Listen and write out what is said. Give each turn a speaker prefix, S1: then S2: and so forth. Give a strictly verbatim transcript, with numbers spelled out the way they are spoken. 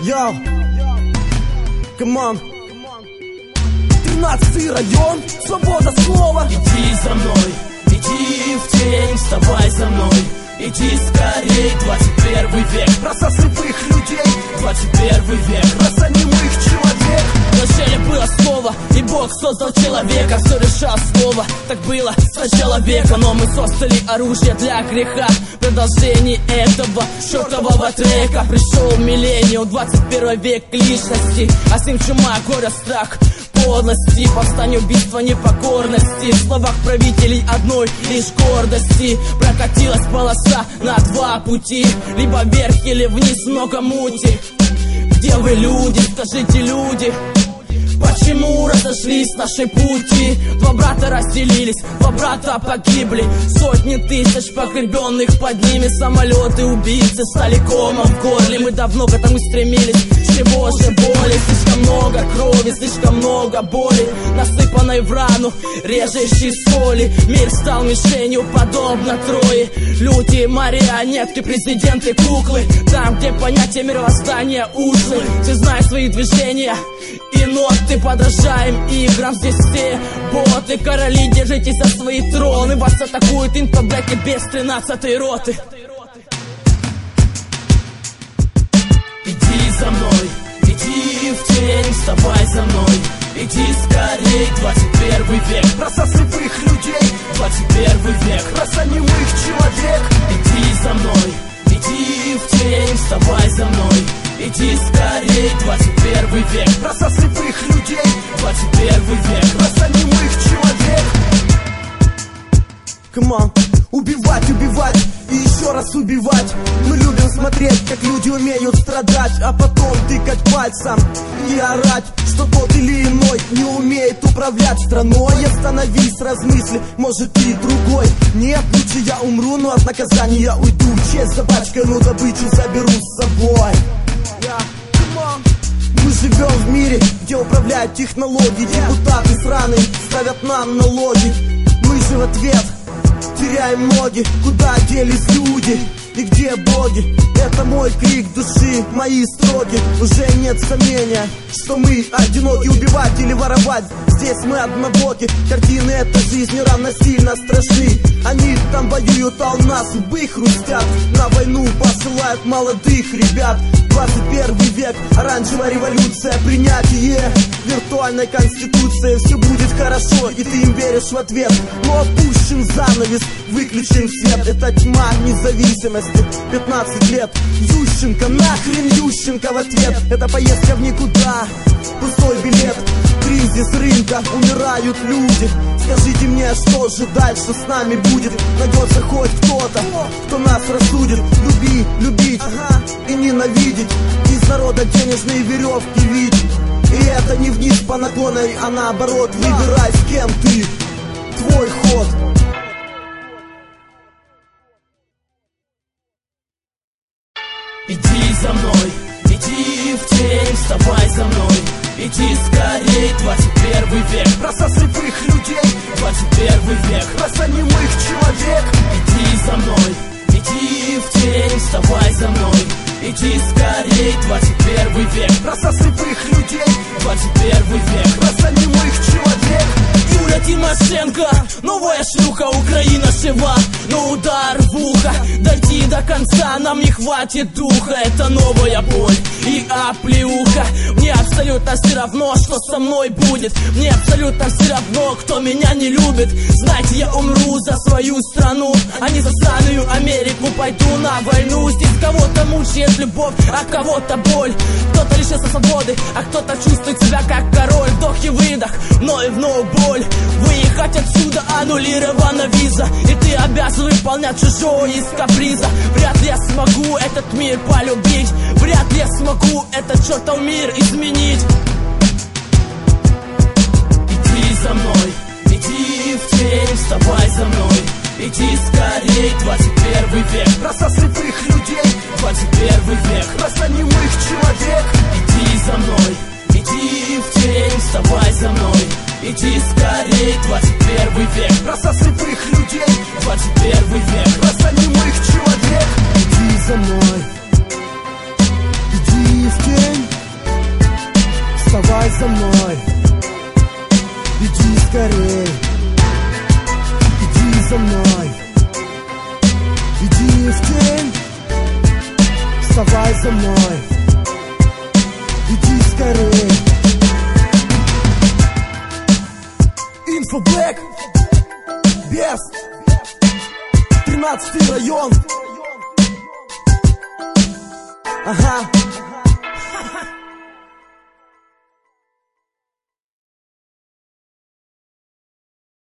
S1: Йоу, камон. тринадцатый район, свобода слова.
S2: Иди за мной, иди в тень, вставай за мной. Иди скорей, двадцать первый век.
S1: Раса слепых людей,
S2: двадцать первый век.
S1: раса немых человек.
S2: Вначале было слово, и Бог создал человека. Все решал слово, так было с начала века. Но мы создали оружие для греха. Продолжение этого чертового трека. Пришел миллениум, двадцать первый век личности. А с ним чума, горе, страх, подлости, повстание, убийство, непокорности. В словах правителей одной лишь гордости. Прокатилась полоса на два пути, либо вверх или вниз, много мути. Где вы, люди, скажите, люди? Почему разошлись наши пути? Два брата разделились, два брата погибли. Сотни тысяч погребенных под ними. Самолеты, убийцы стали комом в горле. Мы давно к этому стремились. Чего же боли? Слишком много крови, слишком много боли, насыпанной в рану, режущей соли. Мир стал мишенью, подобно Трое. Люди, марионетки, президенты, куклы. Там, где понятие мировоздания ушлы. Все знают свои движения и ноты, подражаем играм. Здесь все боты, короли, держитесь за свои троны. Вас атакуют инфоблэки без тринадцатой роты. Иди за мной, иди в тень, вставай за мной. Иди скорей, двадцать первый век.
S1: Раса слепых людей,
S2: двадцать первый век.
S1: раса немых человек.
S2: Иди за мной, иди в тень, вставай за мной. Иди скорей, двадцать первый век.
S1: Раса слепых людей,
S2: двадцать первый век.
S1: раса немых человек. Камон. Убивать, убивать и еще раз убивать. Мы любим смотреть, как люди умеют страдать, а потом тыкать пальцем и орать, что тот или иной не умеет управлять страной. Остановись, размысли, может ты другой. Нет, лучше я умру, но от наказания уйду. Честь запачканную добычу заберу с собой. Мы живем в мире, где управляют технологии. Депутаты сраные ставят нам налоги. Мы же в ответ теряем ноги. Куда делись люди и где боги? Это мой крик души, мои строки. Уже нет сомнения, что мы одиноки. Убивать или воровать, здесь мы однобоки. Картины этой жизни равносильно страшны. Они там воюют, а у нас лбы хрустят. На войну посылают молодых ребят. двадцать первый век, оранжевая революция, принятие виртуальной конституции. Все будет хорошо, и ты им веришь в ответ. Но опущен занавес, выключен свет. Это тьма независимости, пятнадцать лет. Ющенко, нахрен Ющенко в ответ. Это поездка в никуда, пустой билет. Кризис рынка, умирают люди. Скажите мне, что же дальше с нами будет? Найдется хоть кто-то, кто нас рассудит. Люби, любить и ненавидеть. Из народа денежные веревки видеть. И это не вниз по наклонной, а наоборот. Выбирай, с кем ты, твой ход.
S2: Иди за мной, иди в тень, вставай за мной. Иди скорей, двадцать первый век.
S1: Раса слепых людей,
S2: двадцать первый век.
S1: раса немых человек.
S2: Иди за мной, иди в тень, вставай за мной. Иди скорей, двадцать первый век.
S1: Раса слепых людей,
S2: двадцать первый век.
S1: раса немых человек.
S2: Юля Тимошенко, новая шлюха, Украина жива. Но удар в ухо, дойти до конца нам не хватит духа. Это новая боль и оплеуха. Мне абсолютно все равно, что со мной будет. Мне абсолютно все равно, кто меня не любит. Знаете, я умру за свою страну, а не за сраную Америку. Пойду на войну. Здесь кого-то мучает любовь, а кого-то боль. Кто-то лишился свободы, а кто-то чувствует себя как король. Вдох и выдох, но и вновь боль. Выехать отсюда, аннулирована виза, и ты обязан выполнять чужое из каприза. Вряд ли я смогу этот мир полюбить. Вряд ли я смогу этот чертов мир изменить. Иди за мной, иди в тень, вставай за мной. Иди скорей, двадцать первый век.
S1: Раса слепых людей,
S2: двадцать первый век.
S1: раса немых человек.
S2: Иди за мной, иди в тень, вставай за мной. Иди скорей, двадцать первый век.
S1: Раса слепых людей,
S2: двадцать первый век.
S1: раса немых человек. Иди за мной, иди в тень. Иди скорей, иди за мной, иди в тень, вставай за мной, иди скорей. Инфоблэк, Бест, тринадцатый район. Ага.